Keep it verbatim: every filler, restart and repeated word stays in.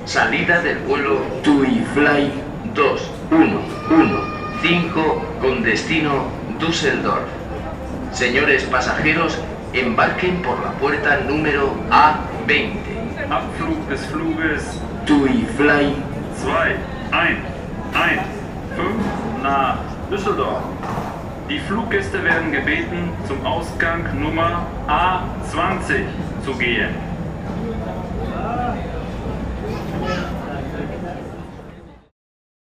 Salida del vuelo TUI-Fly dos uno uno cinco con destino Düsseldorf. Señores pasajeros, embarquen por la puerta número A veinte. Abflug des Fluges TUI-Fly zwei eins eins fünf nach Düsseldorf. Die Fluggäste werden gebeten, zum Ausgang Nummer A zwanzig zu gehen.